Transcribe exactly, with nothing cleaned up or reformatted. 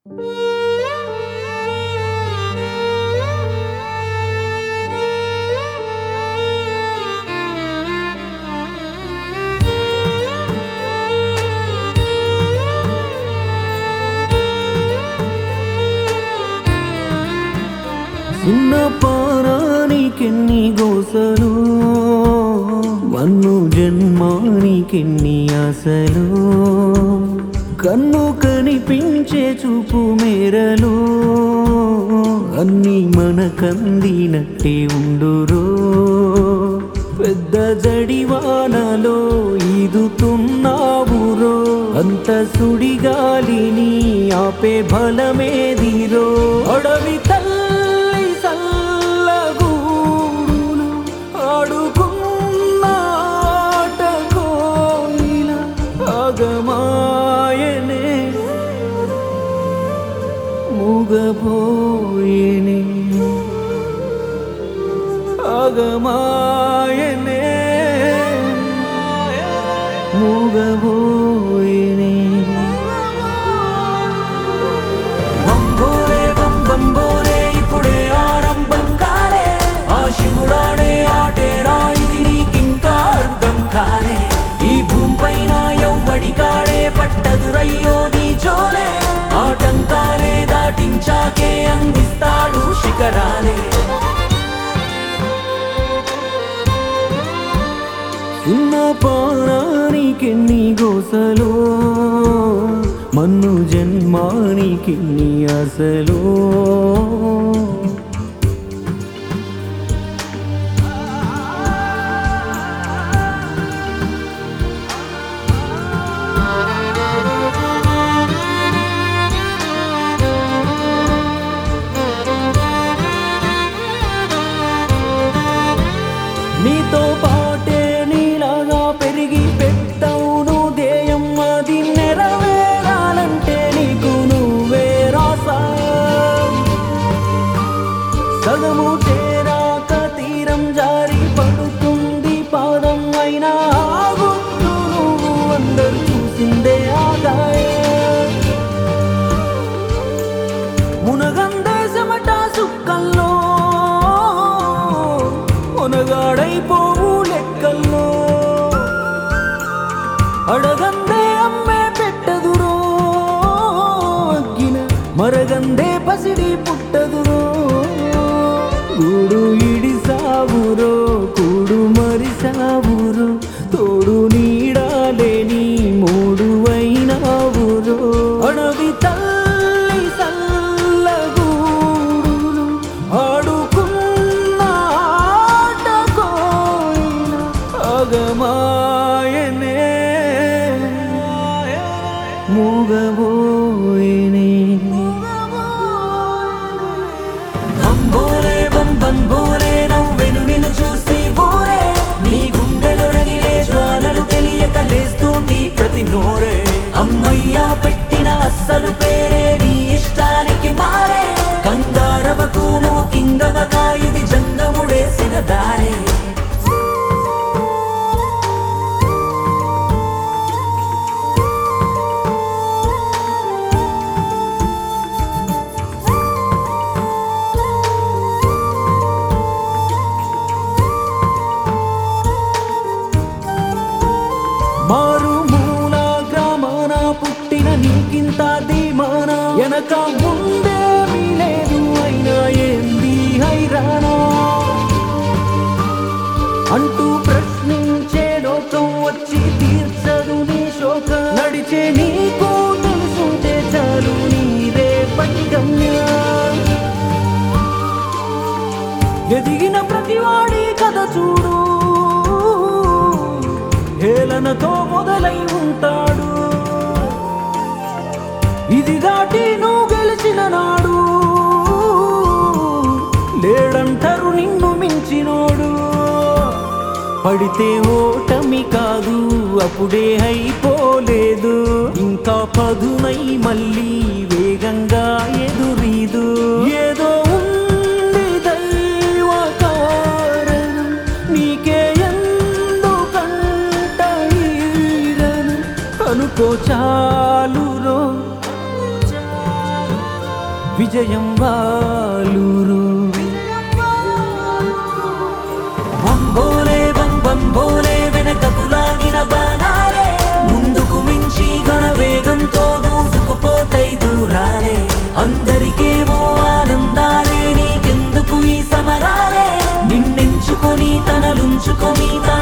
చిన్న పారానికెన్ని గోసలు, మన్ను జన్మానికెన్ని ఆశలు, కన్ను కనిపించే చూపు మేరలు అన్నీ మనకందినట్టే ఉండురో. పెద్ద జడివానలో ఈదుతున్నావురో, అంత సుడిగాలిని ఆపే బలమేదిరో. అడవి తల్లి సల్లగూడులు ఆడుకున్న ఆట కోయిల ఆగమాయనే మూగబోయేనే ఆగమాయనే మూగబోయేనే. బంబోరే బం బంబోరే ఇప్పుడే ఆరంభం కాలే, ఆ శివుడాడే ఆటేరా ఇది నీకింకా అర్థం కాలే. ఈ భూమిపైన ఎవ్వడి కాడే పట్టదురయ్యో నీ జోలే, ఆటంకాలే దాటించాకే అందిస్తాడు శిఖరాలే. చిన్న పారానికెన్ని గోసలు, మన్ను జన్మానికెన్ని ఆశలు. నీతో పాటే నీలాగా పెరిగి పెట్టవును ధ్యేయం, అది నెరవేరాలంటే నీకు నువ్వే రాసా. సగము చేరాక తీరం జారి పడుతుంది పాదం, అయినా ఆగుతూ నువ్వు అందరు చూసిందే ఆదాయ. మునగందే చెమట సుక్కల్లో మునగాడైపోవు లెక్కల్లో, అడగందే అమ్మే పెట్టదురో అగ్గిన మరగందే పసిడి పుట్టదురో. గూడు ఇడిసావురో కూడు మరిసావురో, తోడు నీడాలేని మూడు అయినావురో. అడవి తల్లి సల్లగూడులు ఆడుకున్న ఆట కోయిల ఆగమాయనే మూగబోయేనే. బంబోరే బం బంబోరే నవ్వెను నిన్ను చూసి బోరే, నీ గుండెలో రగిలే జ్వాలలు తెలియక లేస్తుంది ప్రతి నోరే. అమ్మయ్యా పెట్టిన అస్సలు పేరే నీ ఇష్టానికి మారే, కంగారవకు నువ్వు కిందవక ఇది జంగముడేసిన దారే. మారుమూల గ్రామాన పుట్టిన నీకింత ధీమాన, వెనక ముందేమీ లేదు అయినా ఏంది హైరానా అంటూ ప్రశ్నించే లోకం వచ్చి తీర్చదు నీ శోకం. నడిచే నీకు తెలుసుంటే చాలు నీదే పని గమ్యం. ఎదిగిన ప్రతివాడి కథ చూడు, హేళనతో మొదలై ఉంటాడు. ఇది దాటి నువ్వు గెలిచిన నాడు లేడంటారు నిన్ను మించినోడు. పడితే ఓటమి కాదు అప్పుడే అయిపోలేదు, ఇంకా పదునై మళ్ళీ వేగంగా ఎదురీదు. ఏదో ఉంది దైవ కారణం నీకే ఎందుకంట ఈరను అనుకో చాలురో. విజయం వాలూరు. బంబోలే బం బంబోలే వెనకకు లాగిన బాణాలే, ముందుకు మించి ఘన వేగంతో దూసుకుపోతై దూరాలే. అందరికేమో ఆనందాలే, నీకెందుకు ఈ సమరాలే? నిన్నెంచుకొని తనలుంచుకొని